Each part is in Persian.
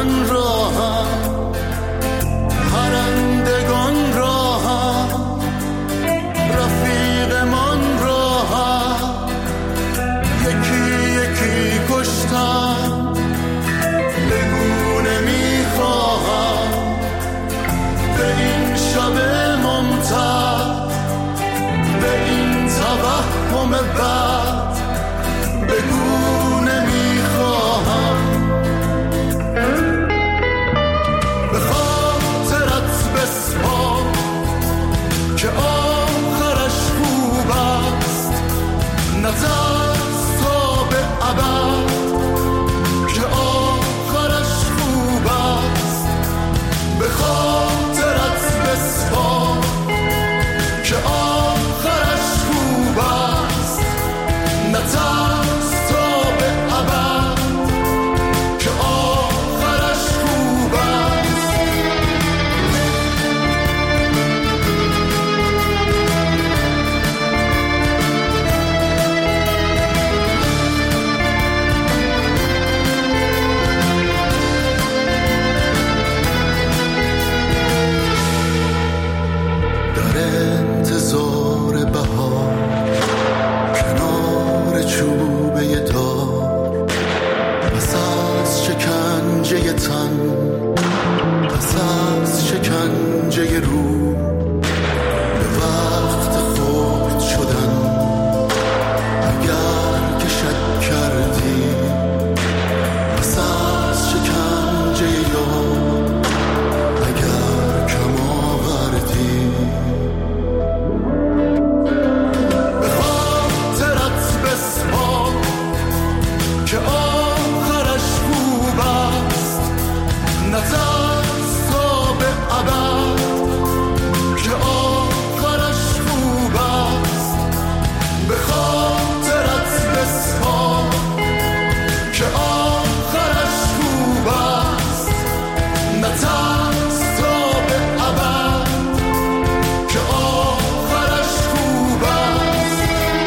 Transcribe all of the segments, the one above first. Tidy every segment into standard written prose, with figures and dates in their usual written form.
من راهم، پرندگان راهم، رفیق من راهم، یکی یکی کشتم، بگو نمیخواهم به این شب ممتد، به این توهم بد، بگو نمیخواهم. به خاطرت بسپار که آخرش خوب است، نترس تا به ابد که آخرش خوب است. به خاطرت بسپار که آخرش خوب است، نترس تا به ابد که آخرش خوب است. در انتظار بهار کنار چوبه دار، پس از شکنجه تن، پس از شکنجه رو، به وقت خود شدن اگر که شک کردی، پس از شکنجه یار اگر کم آوردی. به خاطرت بسپار که آخرش خوب است، نترس تا به ابد که آخرش خوب است. به خاطرت بسپار که آخرش خوب است، نترس تا به ابد که آخرش خوب است.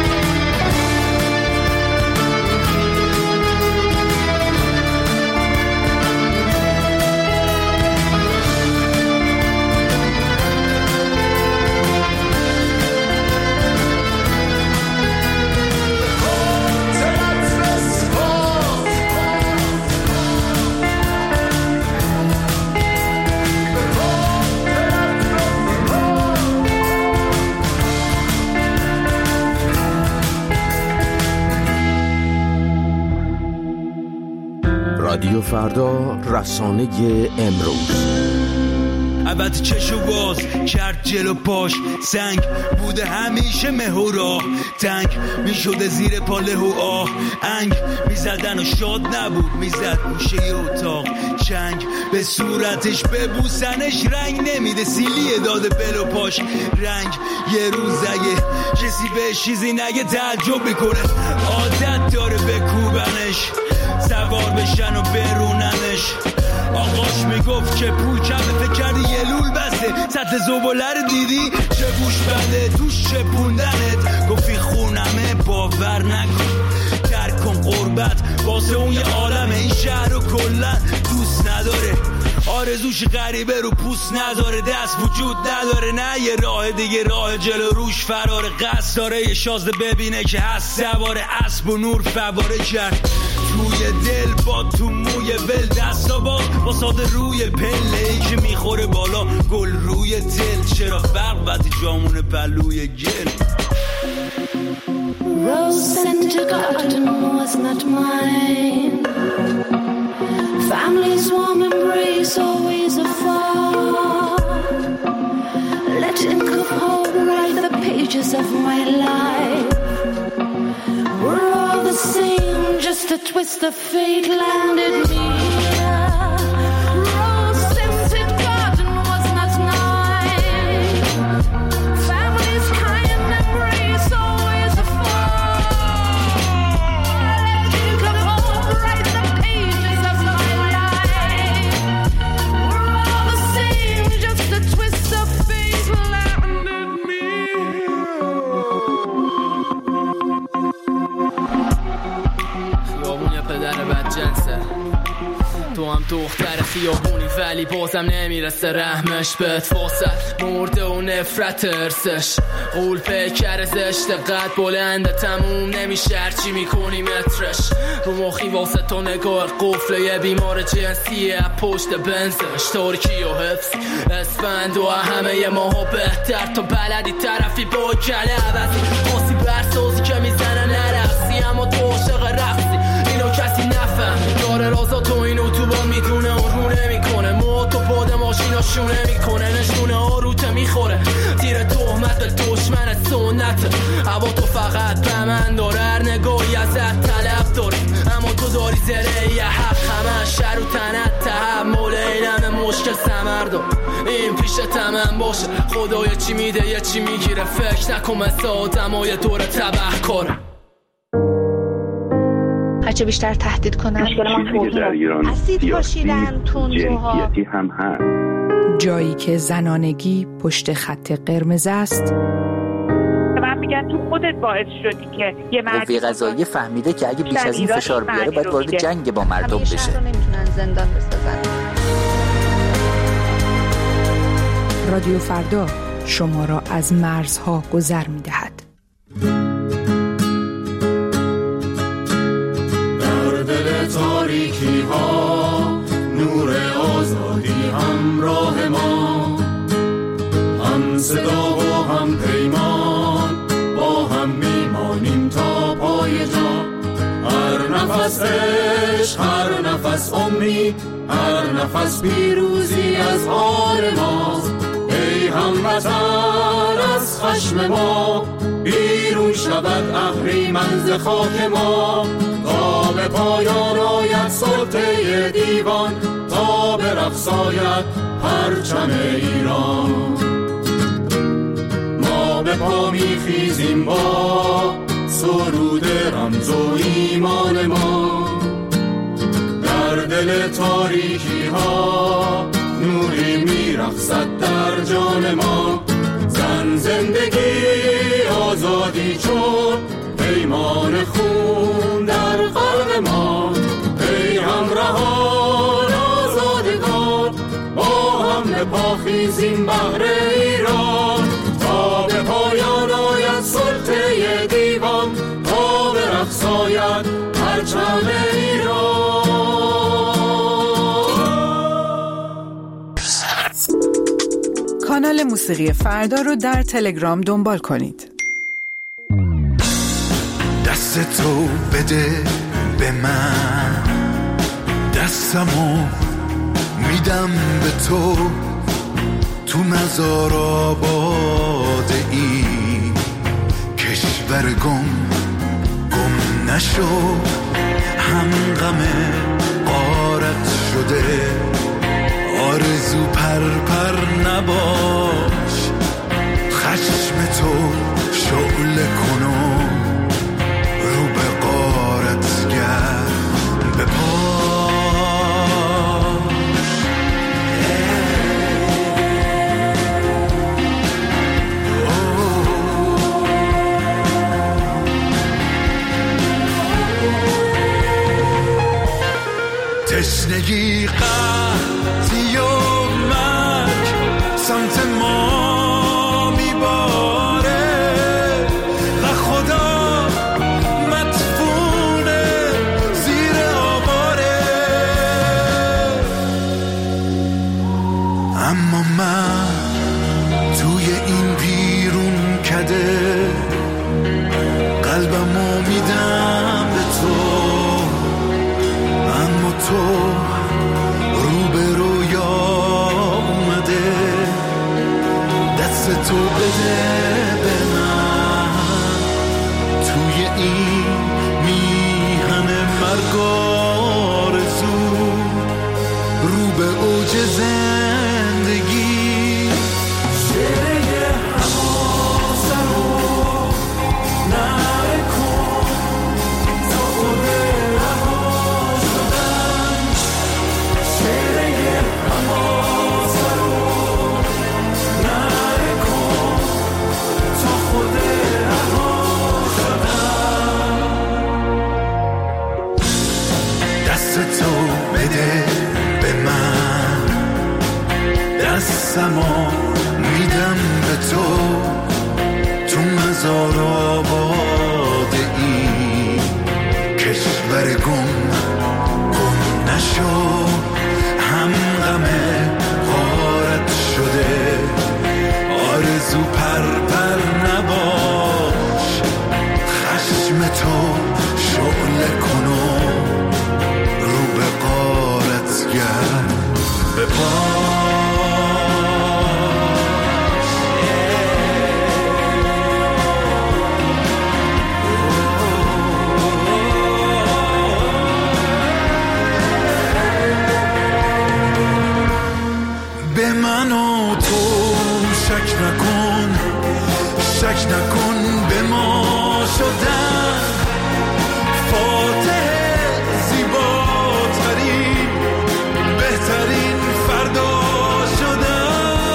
رادیو فردا، رسانه امروز. البته چشو باز کرد جلو پاش، سنگ بوده همیشه مه و راه، تنگ میشده زیر پاله و آه، انگ میزدن و شاد نبود، میزد گوشه اتاق، چنگ به صورتش ببوسنش رنگ نمیده، سیلیه داده بل و پاش رنگ. یه روز اگه کسی به چیزی نگه تعجب میکنه، عادت داره بکوبنش، سوار بشن و بروننش. آقاش میگفت که پول کمه، فکر کردی یه لول بسته، سطح زباله رو دیدی چه بوش بده توش چپوندنت. گفتی خونمه باور نکن، درک کن قربت واسه اون یه عالمه، این شهر رو کلن دوست نداره، آرزوش غریبه رو پوست نداره، دست وجود نداره، نه یه راه دیگه راه جلو روش فراره، قصد داره یه شازده ببینه که هست سواره اسب و نور فواره کرد توی دل با تو موی ول، دستا با ساده روی پله ای که میخوره بالا گل روی تل، چرا فرق وقتی جامون پلوی گل. Rose scented garden was not mine, family's warm embrace always afar, letting cup hold write the pages of my life. We're all the same, just a twist of fate landed me here. Rose scented garden was not mine, family's kind embrace always afar, letting cup hold write the pages of my life. We're all the same, just a twist of fate landed me here. خیابون یه پدر بدجنسه، تو هم دختر خیابونی ولی بازم نمیرسه رحمش بهت واسه مرده و نفرت ارسش قول پیکر زشت قد بلنده تموم نمیشه هرچی میکنی مترش رو مخی واسه تو نگاه قفله یه بیمار جنسیه پشت بنزش ترکی و حفظ اسفند و همه ماها بهتر تو بلدی طرفی با کله عوضی خاصی برسازی که میزنه نرقصی اما تو عاشق رقصی اینو کسی نفهم داره رازا تو این اتوبان میدونه و رو نمیکنه ما تو پاد ماشینا شونه میکنه نشونه ها روته میخوره تیر تهمت به دشمن سنته هوا تو فقط به من داره هر نگاهی ازت طلب داریم اما تو داری زره یه حق همه شر و تنت تحمل اینم مشکل سمردار این پیش تمام باشه خدای چی میده یه چی میگیره فکر نکن مثل آدمای دور تبه کاره هرچه بیشتر تهدید کنن اسید پاشیدن تندروها هم هست. جایی که زنانگی پشت خط قرمز است من میگن تو خودت باعث شدی که یه قوه قضاییه فهمیده که اگه بیش از این فشار بیاره باید وارد جنگ با مردم بشه. نمیتونن زندان بسازن. رادیو فردا شما را از مرزها گذر میدهد. در دل تاریکی ها نور آزادی همراه ما، هم صدا و هم پیمان با هم میمانیم تا پای جا. هر نفس عشق، هر نفس امید، هر نفس پیروزی از آن ماست. ای هموطن از خشم ما بیرون شود اهریمن ز خاک ما، تا به پایان آید سلطه دیوان، تا به رقص آید پرچم ایران. ما به پا میخیزیم با سرود رمز و ایمان ما، در دل تاریکی ها نوری میرقصد در جان ما. زن، زندگی، آزادی چون پیمان خون در قلب ما. ای همراهان آزادگان با هم به پا خیزیم بهر ایران، تا به پایان آید سلطه دیوان، تا به رقص آید پرچم ایران. کانال موسیقی فردا رو در تلگرام دنبال کنید. دست تو بده به من، دستمو میدم به تو، تو مزار آباده ای کشور گم نشو، هم غم غارت شده آرزو پر نباش. خشم تو شعله کنو رو به غارت گرد به پاش. تشنگی قحطی و مرگ سمت ما میباره و خدا مدفونه زیر آواره. اما من توی این بیرون کده قلبمو میدم به تو، اما تو رو به رویا اومده. دست تو بده به من توی این میهن مرگ آرزو، رو به اوج زندگی. شعله حماسه رو نکن تا خود رها شدن. شعله حماسه رو نکن تا خود رها شدن. دست تو بده نفسمو میدم به تو مزار آباد این کشور گم نشو، هم غم غارت شده آرزو پر نباش، خشم تو شعله کنو رو به غارت گرد به شک نکن به ما شدن فاتح زیباترین بهترین فردا شدن.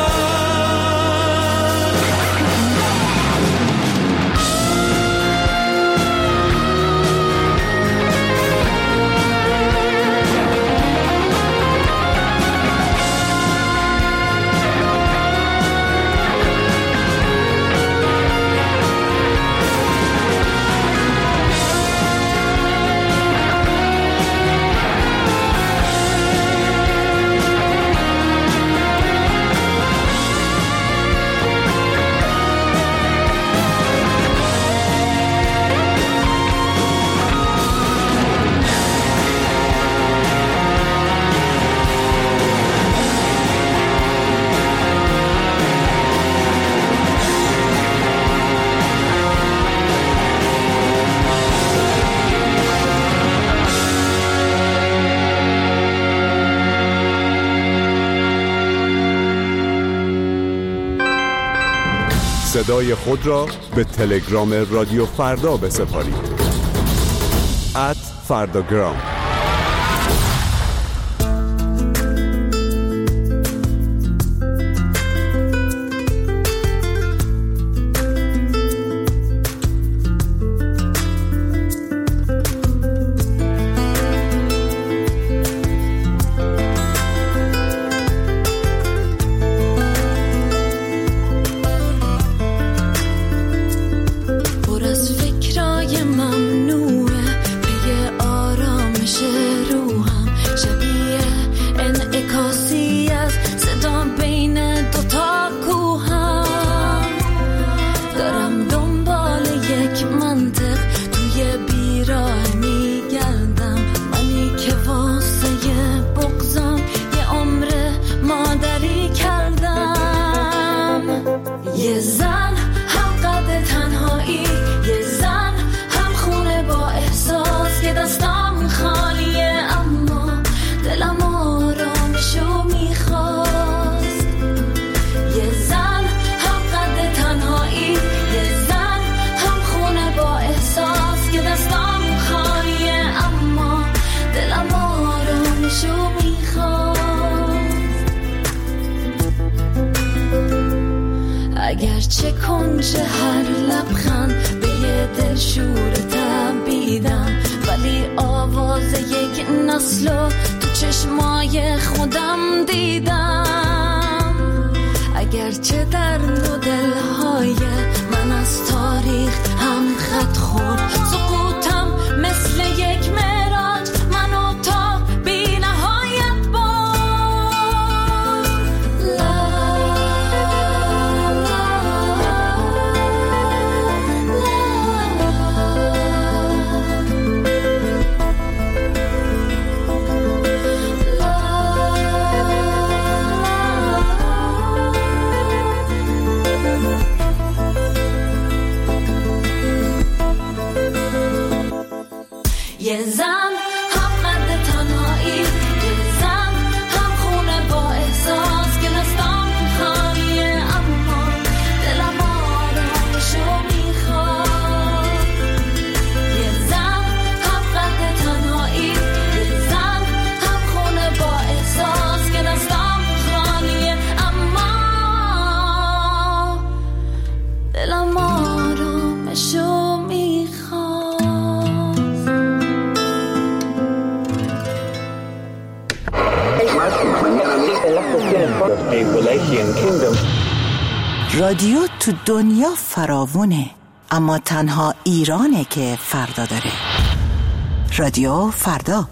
صدای خود را به تلگرام رادیو فردا بسپارید @فرداگرام. اگرچه کنج هر لبخند به یه دل شور تبیدم، ولی آواز یک نسلو تو چشمای خودم دیدم. اگرچه در دو دلهای من از تاریخ هم خط خورد، سقوطم مثل یک معراج منو تا بی نهایت برد. رادیو تو دنیا فراوونه، اما تنها ایرانه که فردا داره. رادیو فردا.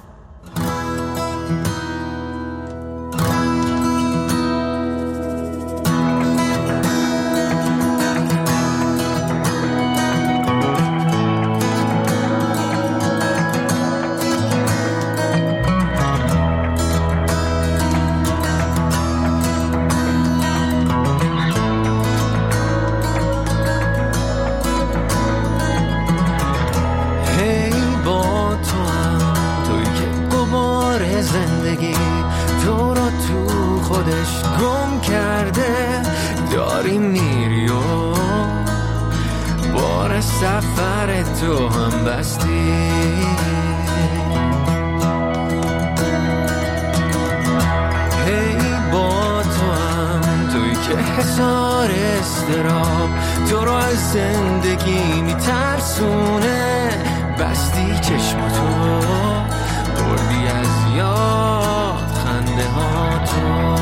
تو رو از زندگی میترسونه، بستی چشماتو بردی از یاد خنده ها تو.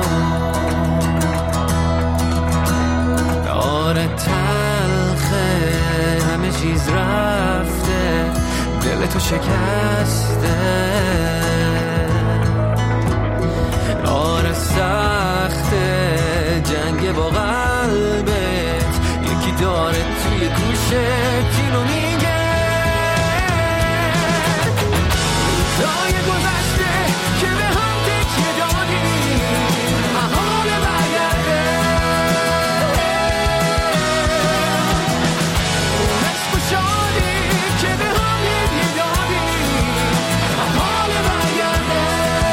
داره تلخه همه چیز رفته، دل تو شکسته، داره سخته جنگ با قلبت، یکی داره توی گوشت اینو میگه. روزای گذشته که به هم تکیه دادیم محاله برگرده، عشق و شادی که به هم هدیه دادیم محاله برگرده.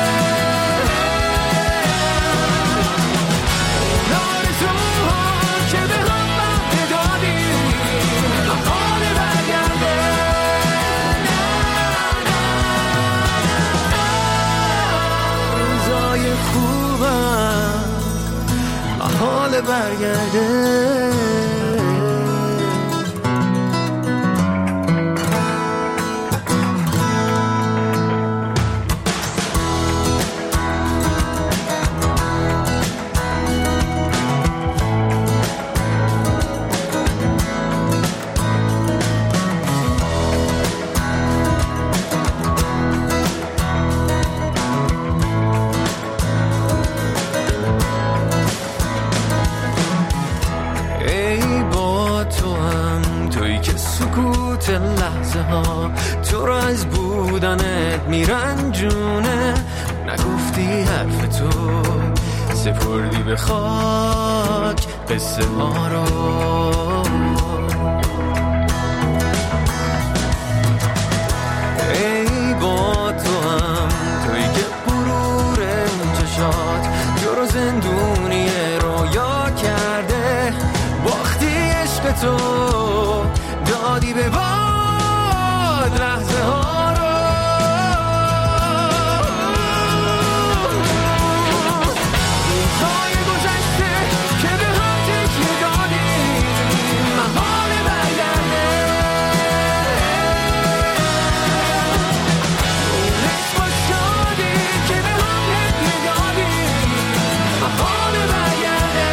حال برگرده. لحظه ها تو رو از بودنت میرنجونه، نگفتی حرف تو، سپردی به خاک قصه ها رو. ای با تو هم تویی که غرور اون چشات تو رو زندونی رویا کرده، باختی عشق تو دادی به باد لحظه ها رو. روزای گذشته که به هم تکیه دادیم محاله برگرده، عشق و شادی که به هم هدیه دادیم محاله برگرده.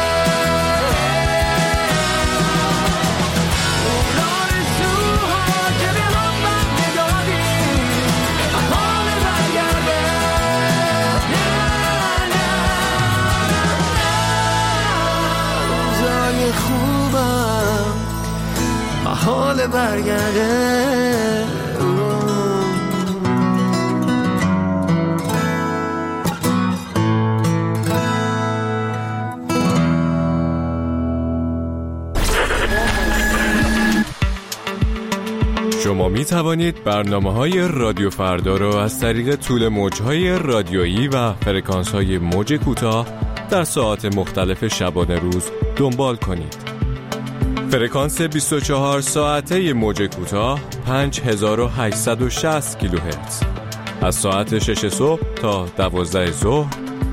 حال برگرده. شما می توانید برنامه‌های رادیو فردا را از طریق طول موج‌های رادیویی و فرکانس‌های موج کوتاه در ساعات مختلف شبانه روز دنبال کنید. فرکانس 24 ساعته موج کوتاه 5860 کیلوهرتز، از ساعت 6 صبح تا 12 ظهر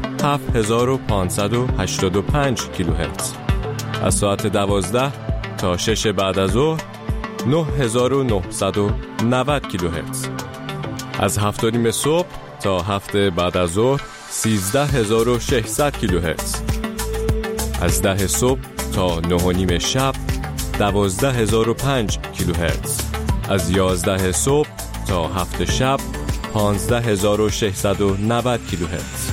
7585 کیلوهرتز، از ساعت 12 تا 6 بعد از ظهر 9990 کیلوهرتز، از 7:30 صبح تا 7 بعد از ظهر 13600 کیلوهرتز. از 10 صبح تا 9:30 شب 12005 کیلوهرتز. از 11 صبح تا 7 شب 15690 کیلوهرتز.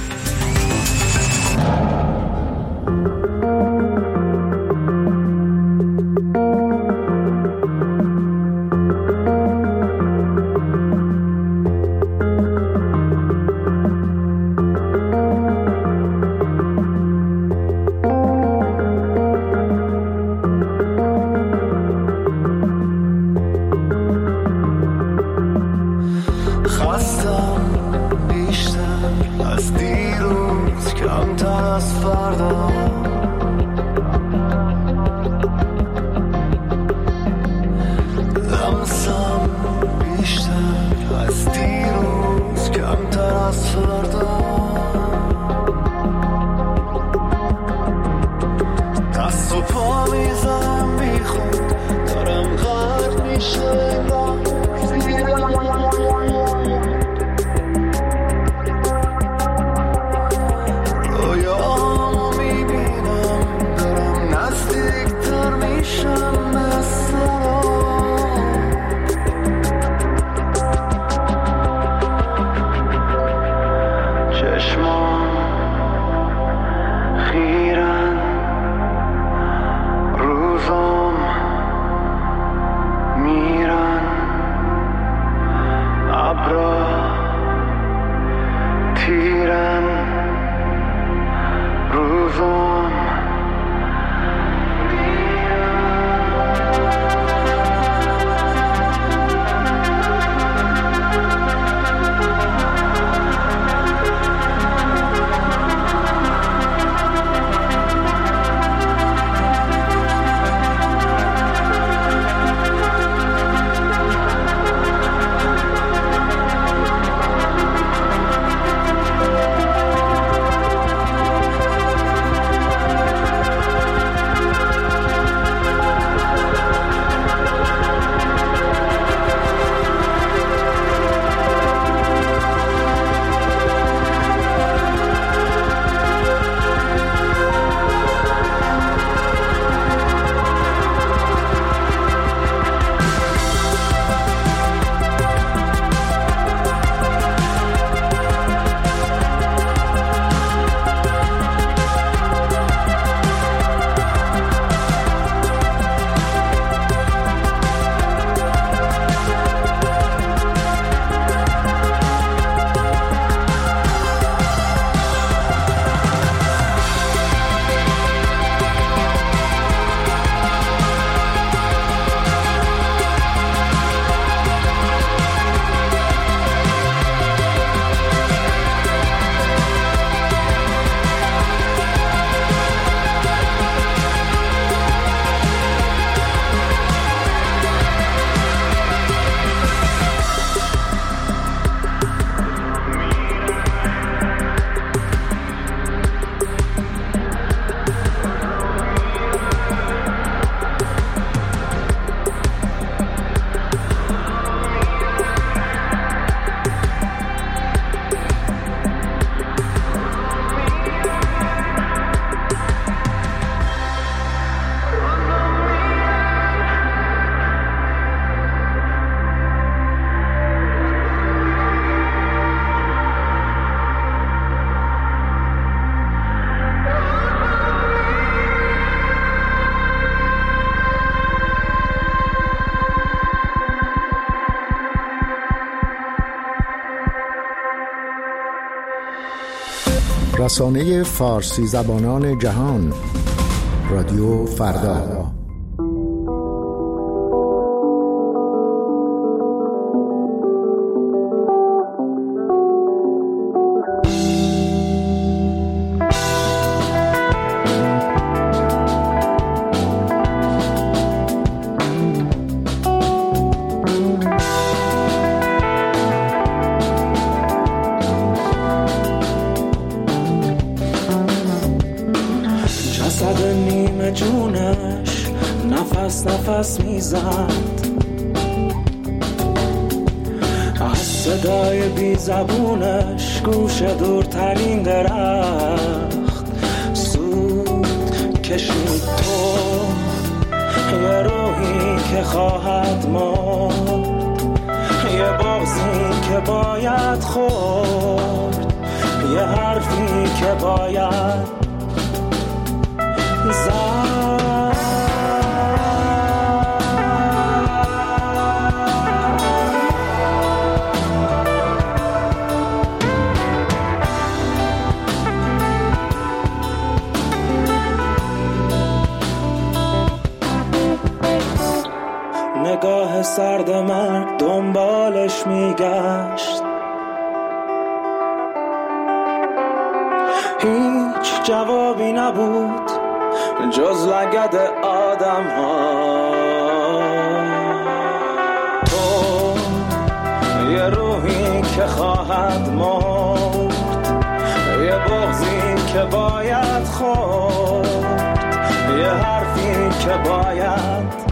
رسانه فارسی زبانان جهان، رادیو فردا. نفس میزد از صدای بی زبونش گوش دورترین درخت سود کشید. تو یه روحی که خواهد مرد، یه بغضی که باید خورد، یه حرفی که باید زد. نگاه سرد مرگ دنبالش میگشت، هیچ جوابی نبود جز لگد آدم ها. تو یه روحی که خواهد مرد، یه بغضی که باید خورد، یه حرفی که باید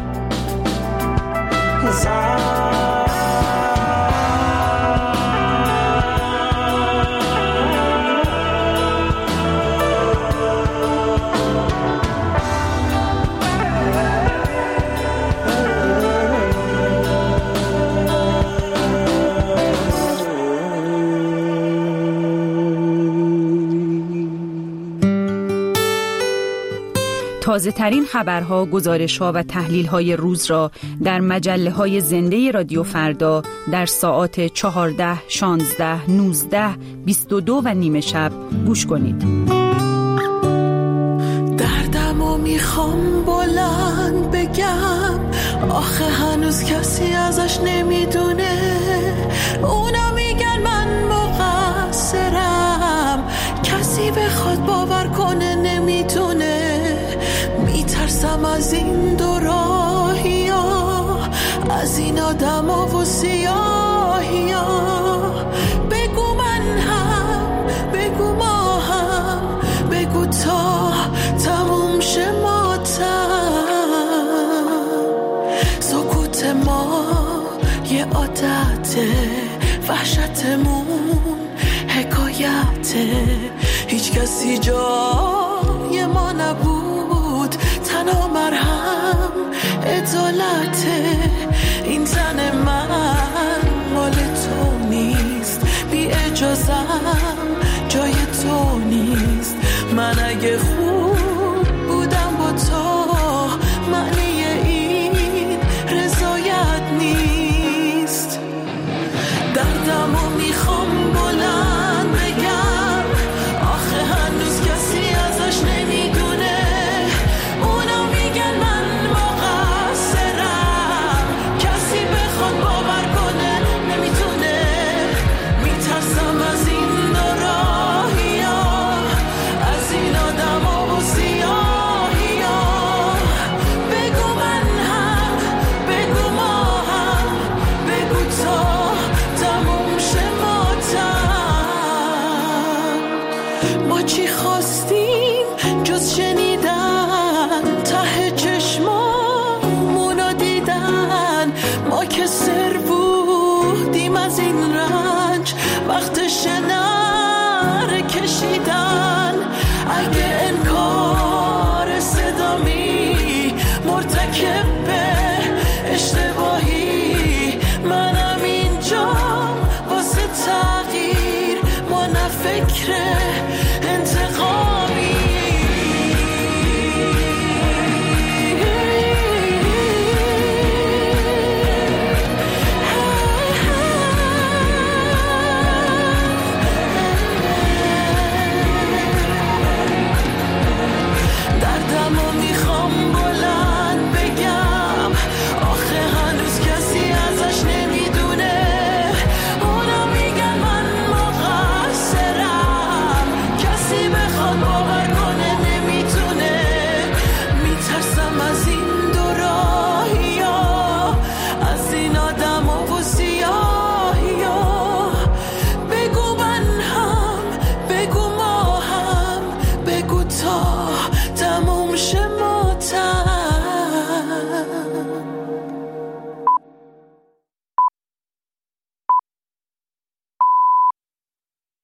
تازه ترین خبرها، گزارش‌ها و تحلیل‌های روز را در مجله‌های زنده رادیو فردا در ساعات 14، 16، 19، 22 و نیم شب گوش کنید. دردمو میخوام بلند بگم، آخه هنوز کسی ازش نمیدونه. اونا میگن من مقصرم، کسی بخواد باور کنه نمیتونه. میترسم از این دو راهی ها، از این آدم ها و سیاهی ها. بگو من هم، بگو ما هم، بگو تا تموم شه ماتم. سکوت ما یه عادته، وحشتمون حکایته. هیچ کسی جای ما نبود، تنها مرهم عدالته. این زن من مال تو نیست، بی اجازم جای تو نیست. من اگه خوب بودم با تو، معنی این رضایت نیست. دردمو میخوام بلند بگم، آخه هنوز کسی ازش نمیدونه. اونا میگن من مقصرم، کسی بخواد باور کنه نمیتونه. میترسم از این راهی ها، از این آدم ها و سیاهی ها. بگو من هم، بگو ما هم، بگو تا تموم شه ماتم. ما چی خواستیم جز شنیدن، ته چشمامونو دیدن. ما که سر بودیم از این رنج، وقتش نره کشیدن. اگه انکار صدامی مرتکب به اشتباهی، منم اینجا واسه تغییر. ما نه فکر